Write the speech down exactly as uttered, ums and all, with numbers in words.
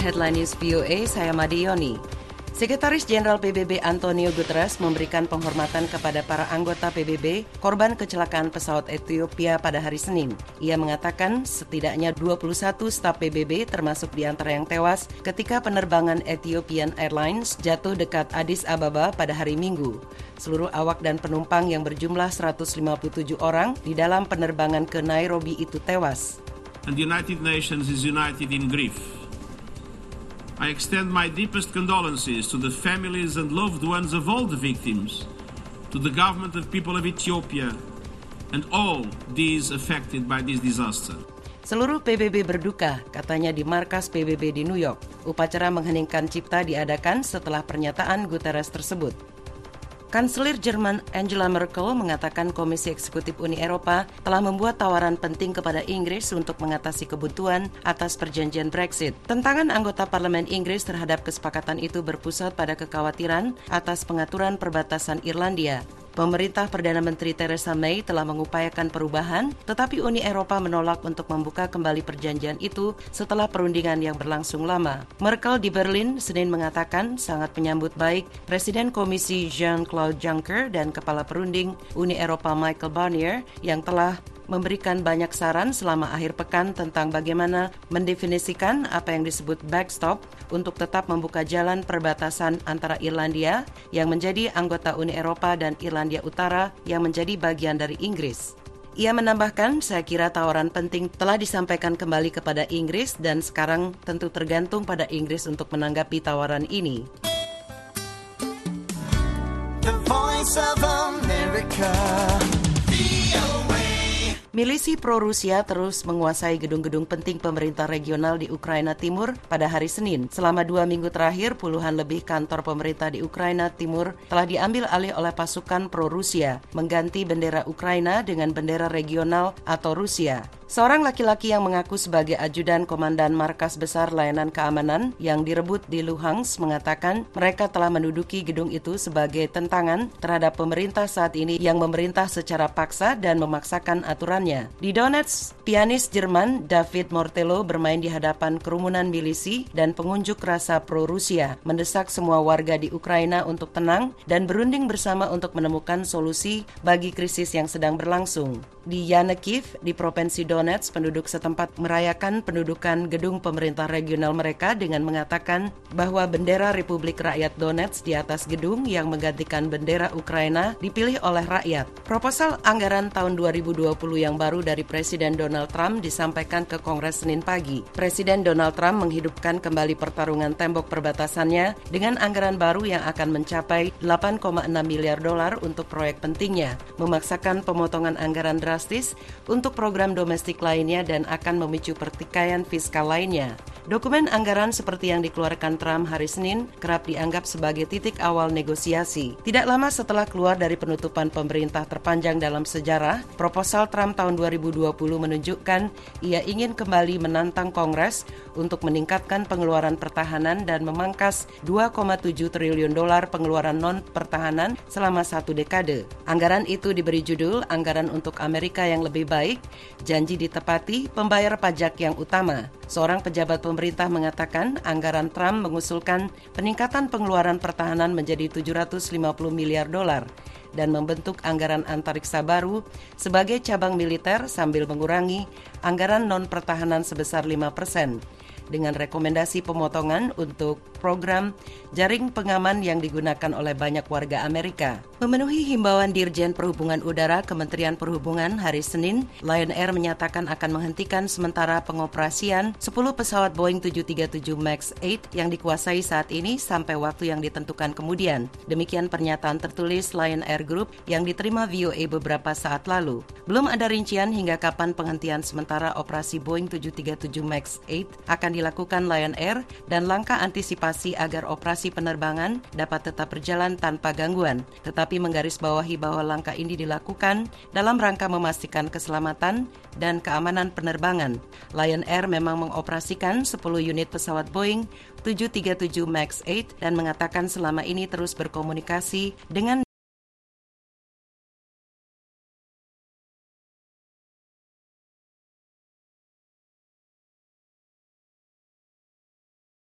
Headline News V O A, saya Made Yoni. Sekretaris Jenderal P B B Antonio Guterres memberikan penghormatan kepada para anggota P B B korban kecelakaan pesawat Ethiopia pada hari Senin. Ia mengatakan setidaknya dua puluh satu staf P B B termasuk di antara yang tewas ketika penerbangan Ethiopian Airlines jatuh dekat Addis Ababa pada hari Minggu. Seluruh awak dan penumpang yang berjumlah seratus lima puluh tujuh orang di dalam penerbangan ke Nairobi itu tewas. And the United Nations is united in grief. I extend my deepest condolences to the families and loved ones of all the victims, to the government and people of Ethiopia, and all these affected by this disaster. Seluruh P B B berduka, katanya di markas P B B di New York. Upacara mengheningkan cipta diadakan setelah pernyataan Guterres tersebut. Kanselir Jerman Angela Merkel mengatakan Komisi Eksekutif Uni Eropa telah membuat tawaran penting kepada Inggris untuk mengatasi kebutuhan atas perjanjian Brexit. Tentangan anggota Parlemen Inggris terhadap kesepakatan itu berpusat pada kekhawatiran atas pengaturan perbatasan Irlandia. Pemerintah Perdana Menteri Theresa May telah mengupayakan perubahan, tetapi Uni Eropa menolak untuk membuka kembali perjanjian itu setelah perundingan yang berlangsung lama. Merkel di Berlin Senin mengatakan sangat menyambut baik Presiden Komisi Jean-Claude Juncker dan Kepala Perunding Uni Eropa Michel Barnier yang telah memberikan banyak saran selama akhir pekan tentang bagaimana mendefinisikan apa yang disebut backstop untuk tetap membuka jalan perbatasan antara Irlandia yang menjadi anggota Uni Eropa dan Irlandia Utara yang menjadi bagian dari Inggris. Ia menambahkan, saya kira tawaran penting telah disampaikan kembali kepada Inggris dan sekarang tentu tergantung pada Inggris untuk menanggapi tawaran ini. The Voice of America. Milisi pro-Rusia terus menguasai gedung-gedung penting pemerintah regional di Ukraina Timur pada hari Senin. Selama dua minggu terakhir, puluhan lebih kantor pemerintah di Ukraina Timur telah diambil alih oleh pasukan pro-Rusia, mengganti bendera Ukraina dengan bendera regional atau Rusia. Seorang laki-laki yang mengaku sebagai ajudan komandan markas besar layanan keamanan yang direbut di Luhansk mengatakan mereka telah menduduki gedung itu sebagai tentangan terhadap pemerintah saat ini yang memerintah secara paksa dan memaksakan aturannya. Di Donetsk, pianis Jerman David Mortello bermain di hadapan kerumunan milisi dan pengunjuk rasa pro-Rusia, mendesak semua warga di Ukraina untuk tenang dan berunding bersama untuk menemukan solusi bagi krisis yang sedang berlangsung. Di Yankiv, di Provinsi Donetsk, penduduk setempat merayakan pendudukan gedung pemerintah regional mereka dengan mengatakan bahwa bendera Republik Rakyat Donetsk di atas gedung yang menggantikan bendera Ukraina dipilih oleh rakyat. Proposal anggaran tahun dua ribu dua puluh yang baru dari Presiden Donald Trump disampaikan ke Kongres Senin pagi. Presiden Donald Trump menghidupkan kembali pertarungan tembok perbatasannya dengan anggaran baru yang akan mencapai delapan koma enam miliar dolar untuk proyek pentingnya, memaksakan pemotongan anggaran drastis untuk program domestik lainnya dan akan memicu pertikaian fiskal lainnya. Dokumen anggaran seperti yang dikeluarkan Trump hari Senin kerap dianggap sebagai titik awal negosiasi. Tidak lama setelah keluar dari penutupan pemerintah terpanjang dalam sejarah, proposal Trump tahun dua ribu dua puluh menunjukkan ia ingin kembali menantang Kongres untuk meningkatkan pengeluaran pertahanan dan memangkas dua koma tujuh triliun dolar pengeluaran non-pertahanan selama satu dekade. Anggaran itu diberi judul Anggaran untuk Amerika yang Lebih Baik, janji ditepati, pembayar pajak yang utama. Seorang pejabat pemerintah mengatakan anggaran Trump mengusulkan peningkatan pengeluaran pertahanan menjadi tujuh ratus lima puluh miliar dolar dan membentuk anggaran antariksa baru sebagai cabang militer sambil mengurangi anggaran non-pertahanan sebesar lima persen. Dengan rekomendasi pemotongan untuk program jaring pengaman yang digunakan oleh banyak warga Amerika. Memenuhi himbauan Dirjen Perhubungan Udara Kementerian Perhubungan hari Senin, Lion Air menyatakan akan menghentikan sementara pengoperasian sepuluh pesawat Boeing tujuh tiga tujuh Max delapan yang dikuasai saat ini sampai waktu yang ditentukan kemudian. Demikian pernyataan tertulis Lion Air Group yang diterima V O A beberapa saat lalu. Belum ada rincian hingga kapan penghentian sementara operasi Boeing tujuh tiga tujuh Max delapan akan dilakukan Lion Air dan langkah antisipasi agar operasi penerbangan dapat tetap berjalan tanpa gangguan, tetapi menggarisbawahi bahwa langkah ini dilakukan dalam rangka memastikan keselamatan dan keamanan penerbangan. Lion Air memang mengoperasikan sepuluh unit pesawat Boeing tujuh tiga tujuh Max delapan dan mengatakan selama ini terus berkomunikasi dengan